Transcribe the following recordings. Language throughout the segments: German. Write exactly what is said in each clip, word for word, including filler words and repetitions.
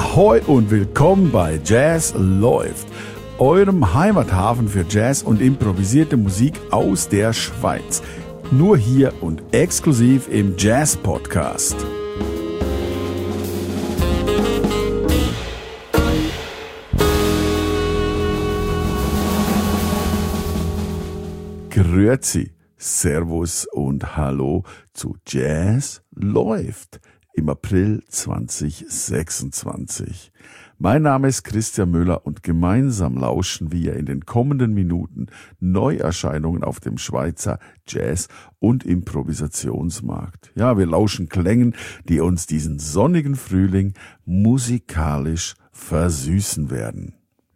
Ahoi und willkommen bei Jazz läuft, eurem Heimathafen für Jazz und improvisierte Musik aus der Schweiz. Nur hier und exklusiv im Jazz-Podcast. Grüezi, Servus und Hallo zu Jazz läuft im April zwanzig sechsundzwanzig. Mein Name ist Christian Müller und gemeinsam lauschen wir in den kommenden Minuten Neuerscheinungen auf dem Schweizer Jazz- und Improvisationsmarkt. Ja, wir lauschen Klängen, die uns diesen sonnigen Frühling musikalisch versüßen werden.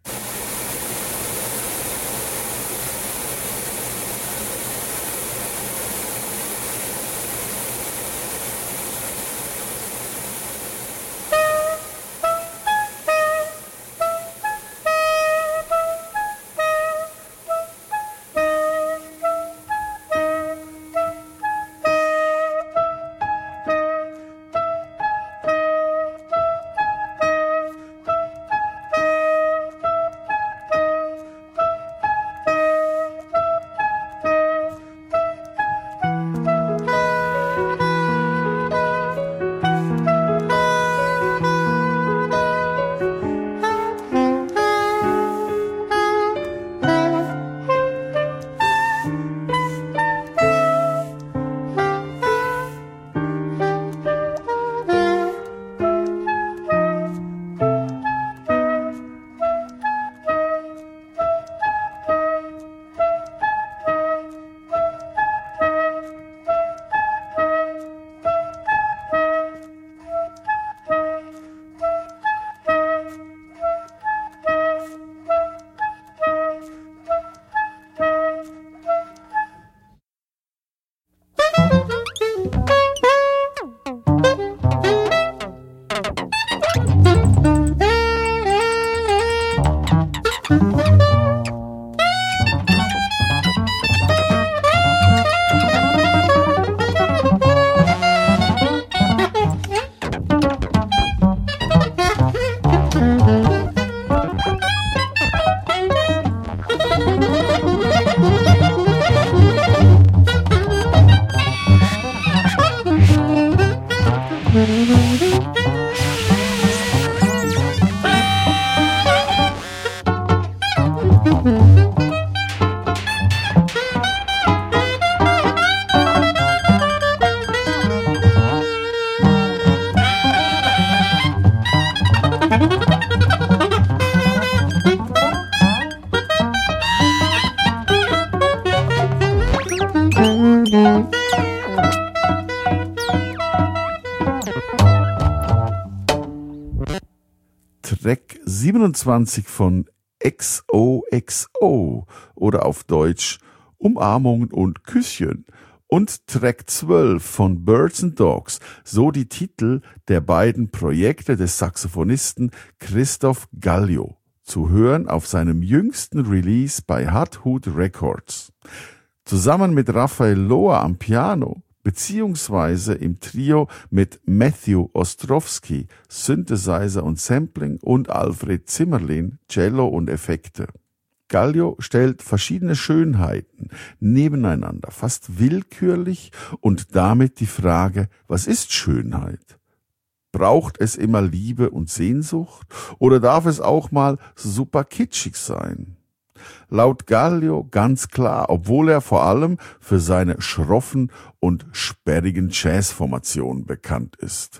Track siebenundzwanzig von X O X O oder auf Deutsch Umarmungen und Küsschen und Track zwölf von Birds and Dogs, so die Titel der beiden Projekte des Saxophonisten Christoph Gallio, zu hören auf seinem jüngsten Release bei Hut Hoot Records. Zusammen mit Raphael Lohr am Piano beziehungsweise im Trio mit Matthew Ostrowski, Synthesizer und Sampling und Alfred Zimmerlin, Cello und Effekte. Gallio stellt verschiedene Schönheiten nebeneinander, fast willkürlich, und damit die Frage, was ist Schönheit? Braucht es immer Liebe und Sehnsucht oder darf es auch mal super kitschig sein? Laut Gallio ganz klar, obwohl er vor allem für seine schroffen und sperrigen Jazzformationen bekannt ist.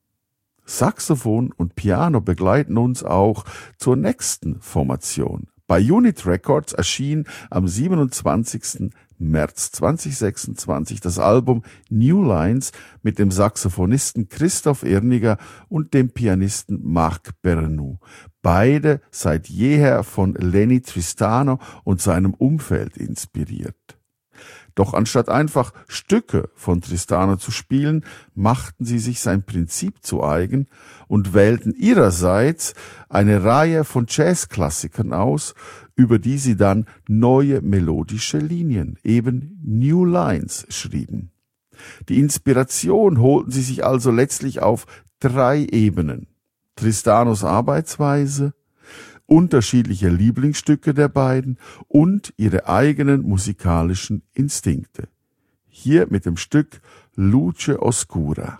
Saxophon und Piano begleiten uns auch zur nächsten Formation. Bei Unit Records erschien am siebenundzwanzigsten März zweitausendsechsundzwanzig das Album New Lines mit dem Saxophonisten Christoph Irniger und dem Pianisten Marc Bernoux. Beide seit jeher von Lenny Tristano und seinem Umfeld inspiriert. Doch anstatt einfach Stücke von Tristano zu spielen, machten sie sich sein Prinzip zu eigen und wählten ihrerseits eine Reihe von Jazzklassikern aus, über die sie dann neue melodische Linien, eben New Lines, schrieben. Die Inspiration holten sie sich also letztlich auf drei Ebenen. Tristanos Arbeitsweise, unterschiedliche Lieblingsstücke der beiden und ihre eigenen musikalischen Instinkte. Hier mit dem Stück Luce Oscura.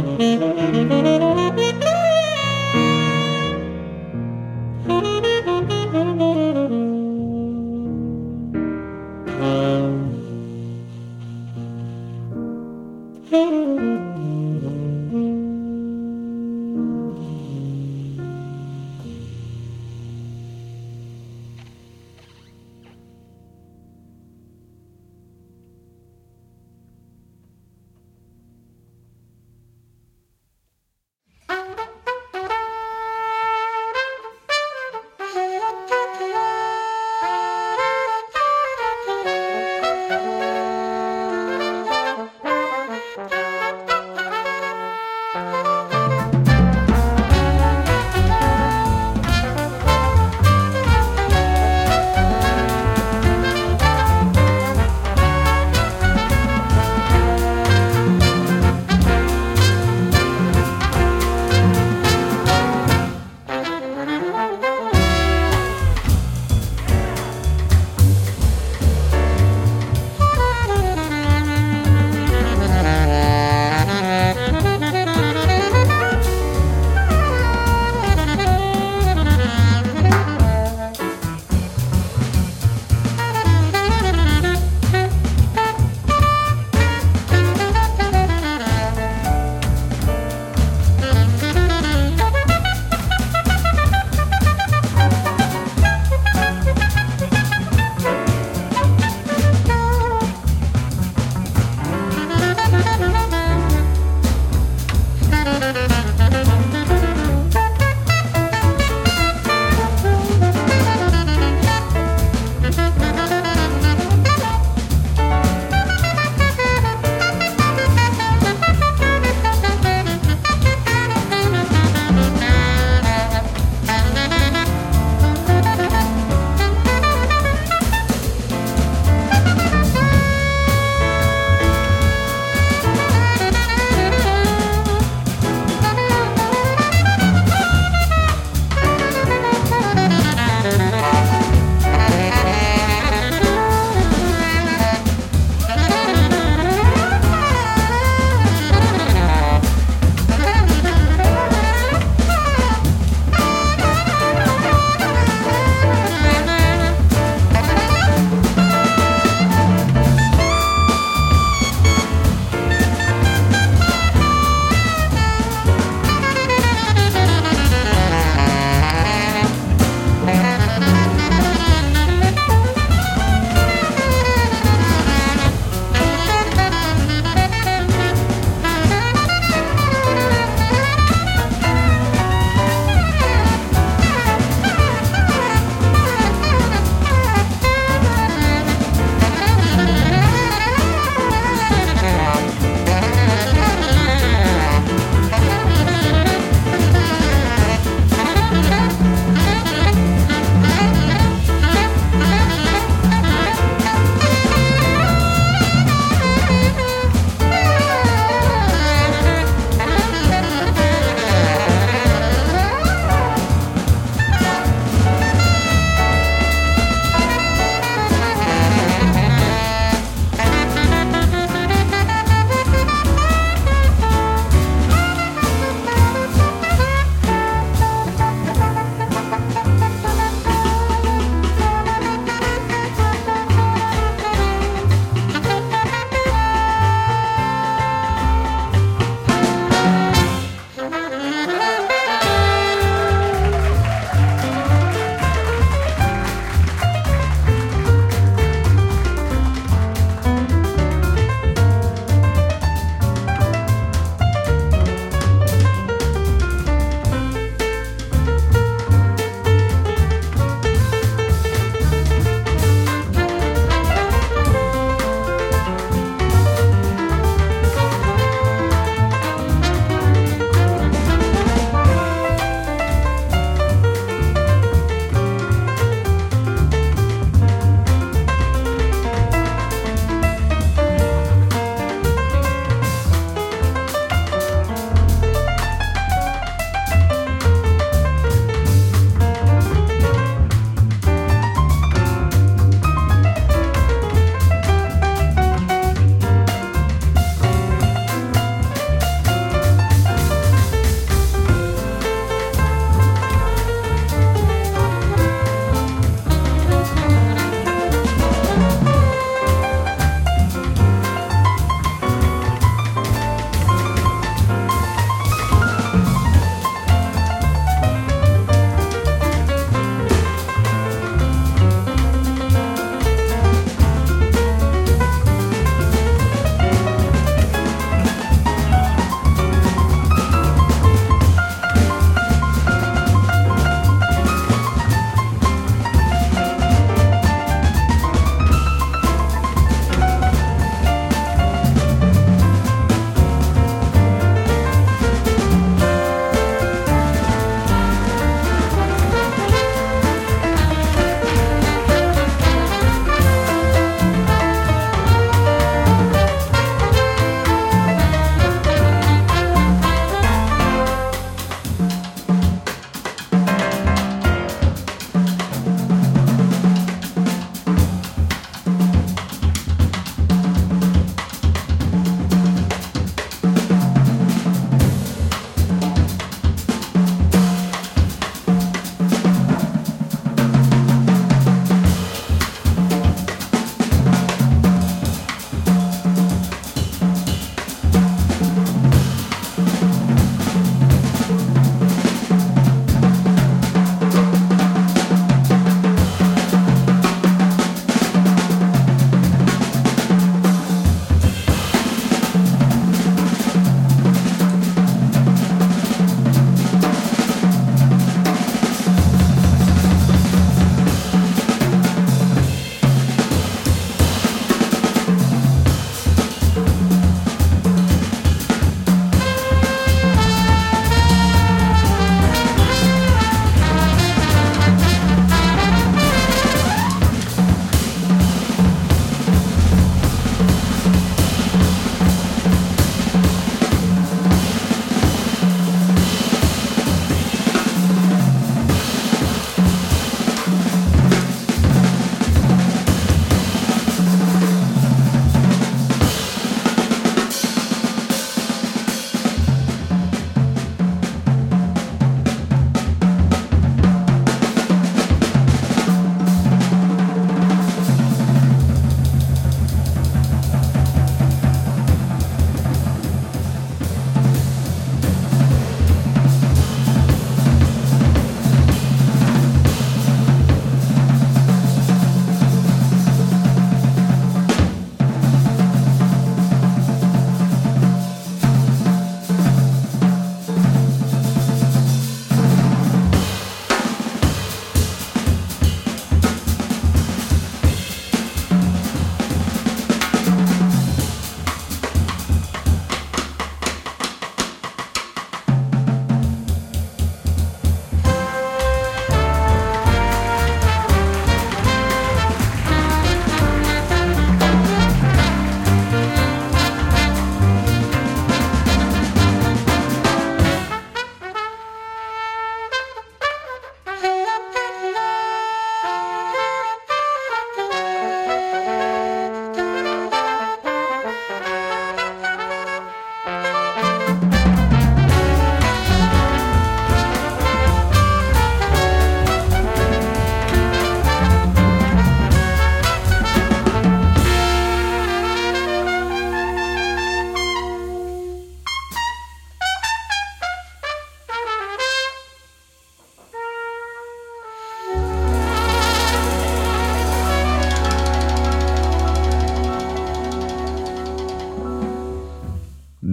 Thank you.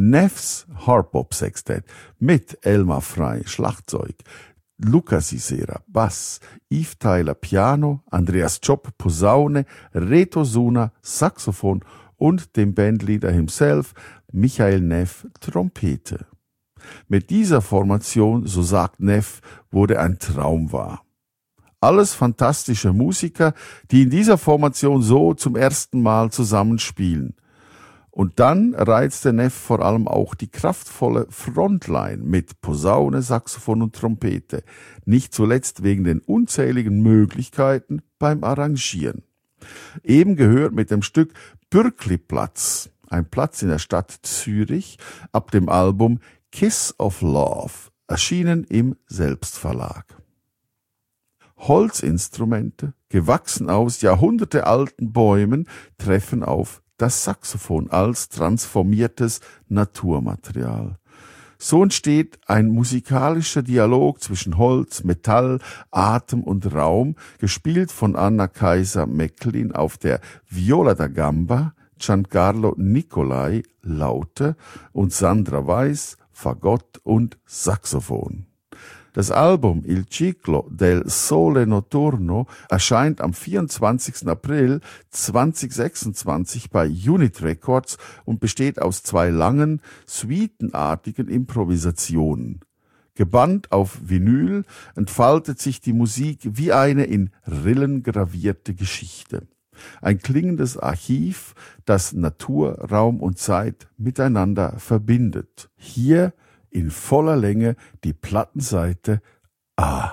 Neffs Hardbop Sextett mit Elmar Frey Schlagzeug, Luca Sisera Bass, Yves Tyler Piano, Andreas Job Posaune, Reto Suna Saxophon und dem Bandleader himself Michael Neff Trompete. Mit dieser Formation, so sagt Neff, wurde ein Traum wahr. Alles fantastische Musiker, die in dieser Formation so zum ersten Mal zusammenspielen. Und dann reizte Neff vor allem auch die kraftvolle Frontline mit Posaune, Saxophon und Trompete, nicht zuletzt wegen den unzähligen Möglichkeiten beim Arrangieren. Eben gehört mit dem Stück Bürkliplatz, ein Platz in der Stadt Zürich, ab dem Album Kiss of Love, erschienen im Selbstverlag. Holzinstrumente, gewachsen aus jahrhundertealten Bäumen, treffen auf das Saxophon als transformiertes Naturmaterial. So entsteht ein musikalischer Dialog zwischen Holz, Metall, Atem und Raum, gespielt von Anna Kaiser-Mecklin auf der Viola da Gamba, Giancarlo Nicolai Laute und Sandra Weiss Fagott und Saxophon. Das Album Il Ciclo del Sole Notturno erscheint am vierundzwanzigsten April zweitausendsechsundzwanzig bei Unit Records und besteht aus zwei langen, suitenartigen Improvisationen. Gebannt auf Vinyl entfaltet sich die Musik wie eine in Rillen gravierte Geschichte. Ein klingendes Archiv, das Natur, Raum und Zeit miteinander verbindet. Hier in voller Länge die Plattenseite A.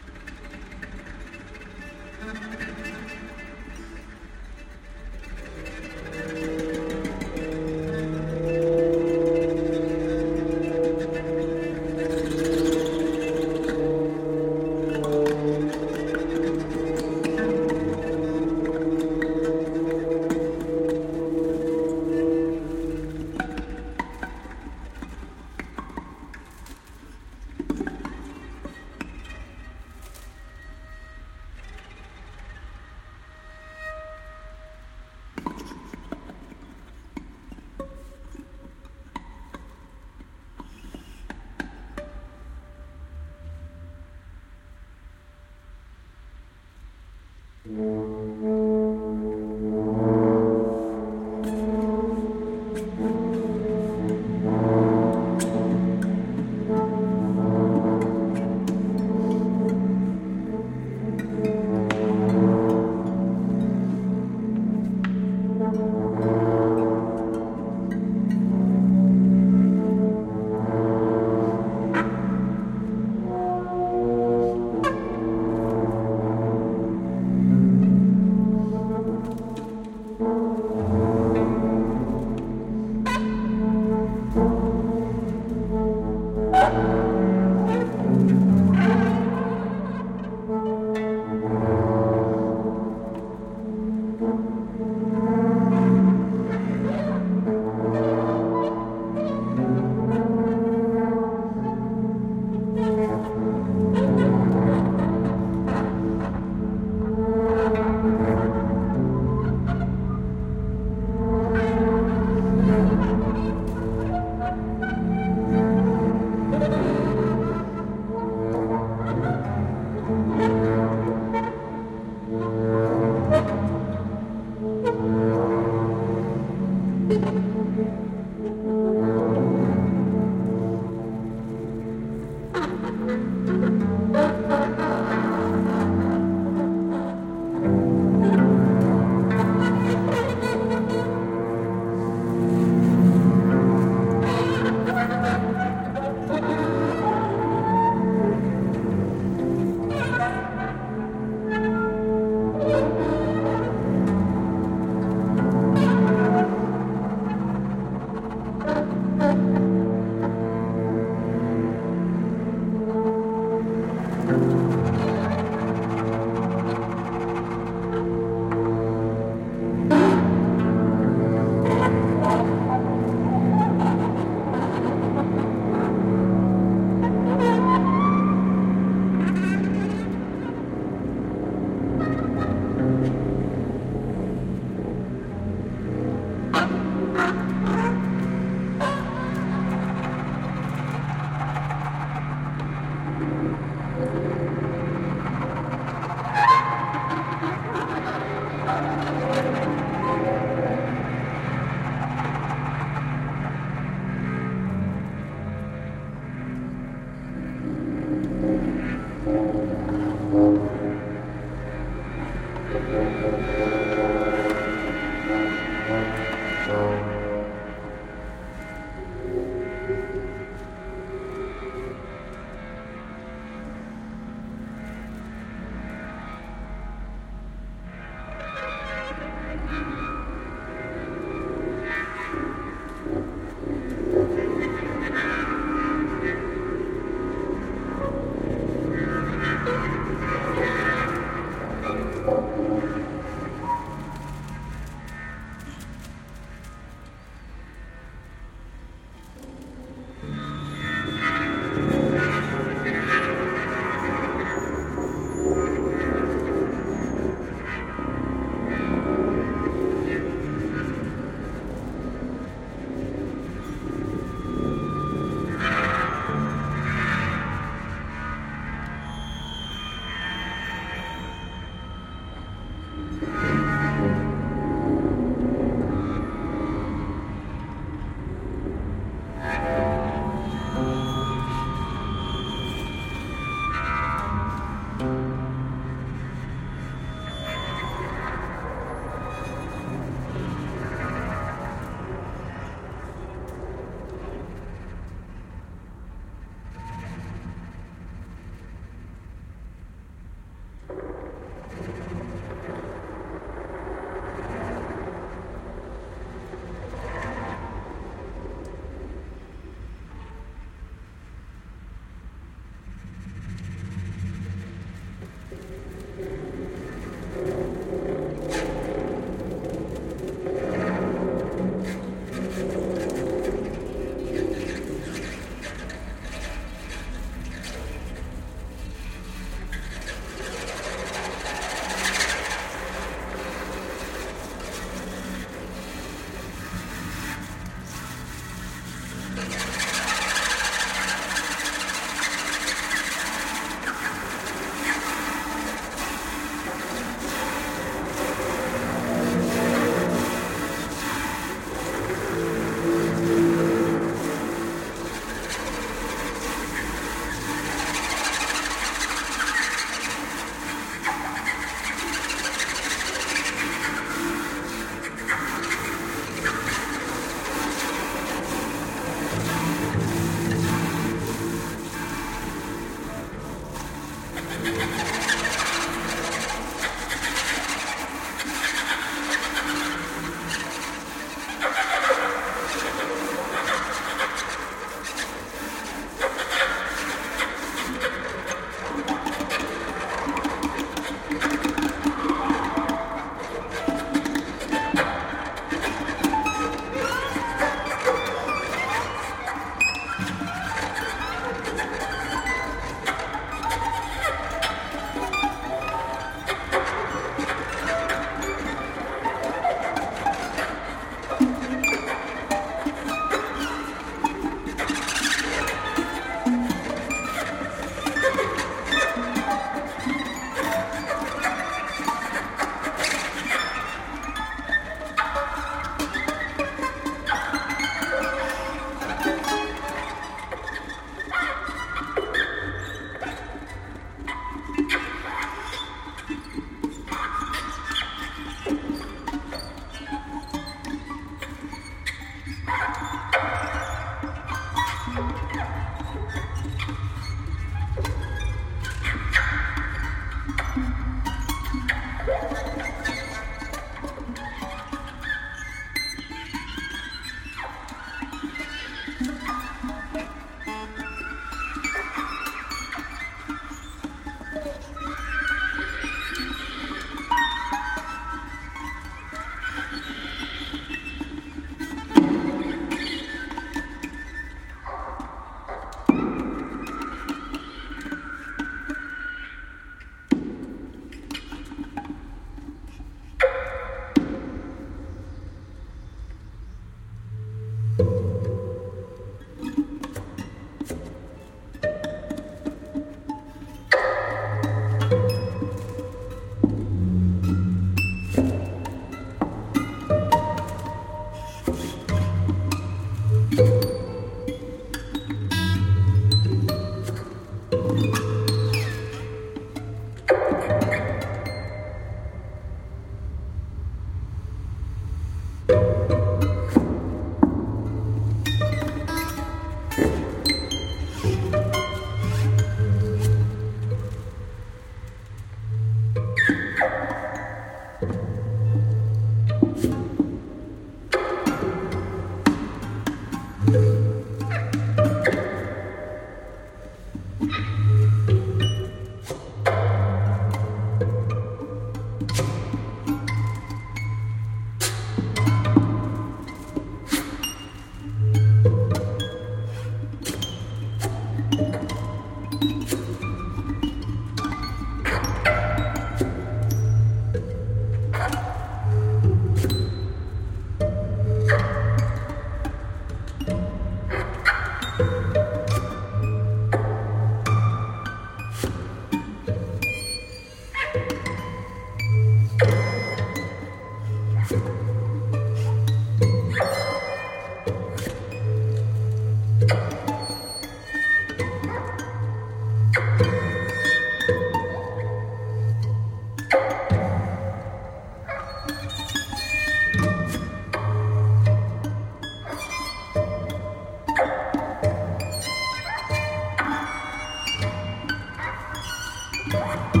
Musik